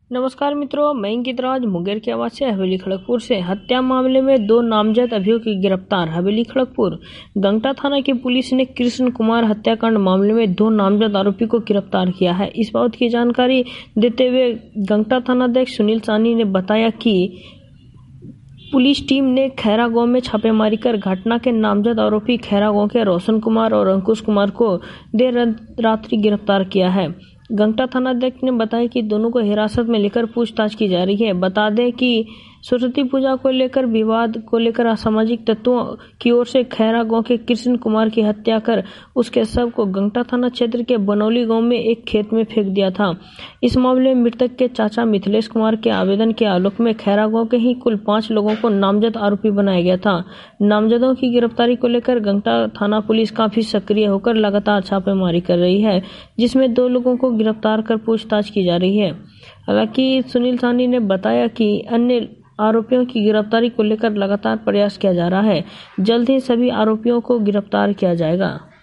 नमस्कार मित्रों, मैं अंकित राज मुंगेर की आवाज से हवेली खड़गपुर से। हत्या मामले में 2 नामजद अभियुक्त गिरफ्तार। हवेली खड़गपुर गंगटा थाना की पुलिस ने कृष्ण कुमार हत्याकांड मामले में 2 नामजद आरोपी को गिरफ्तार किया है। इस बात की जानकारी देते हुए गंगटा थानाध्यक्ष सुनील सानी ने बताया कि पुलिस टीम ने खैरा गांव में छापेमारी कर घटना के नामजद आरोपी खैरा गांव के रोशन कुमार और अंकुश कुमार को देर रात्रि गिरफ्तार किया है। गंगटा थानाध्यक्ष ने बताया कि दोनों को हिरासत में लेकर पूछताछ की जा रही है। बता दें कि सरस्वती पूजा को लेकर विवाद को लेकर असामाजिक तत्वों की ओर से खैरा गांव के कृष्ण कुमार की हत्या कर उसके शव को गंगटा थाना क्षेत्र के बनौली गांव में एक खेत में फेंक दिया था। इस मामले में मृतक के चाचा मिथिलेश कुमार के आवेदन के आलोक में खैरा गांव के ही कुल 5 लोगों को नामजद आरोपी बनाया गया था। नामजदों की गिरफ्तारी को लेकर गंगटा थाना पुलिस काफी सक्रिय होकर लगातार छापेमारी कर रही है, जिसमें 2 लोगों को गिरफ्तार कर पूछताछ की जा रही है। हालांकि सुनील सानी ने बताया कि अन्य आरोपियों की गिरफ्तारी को लेकर लगातार प्रयास किया जा रहा है। जल्द ही सभी आरोपियों को गिरफ्तार किया जाएगा।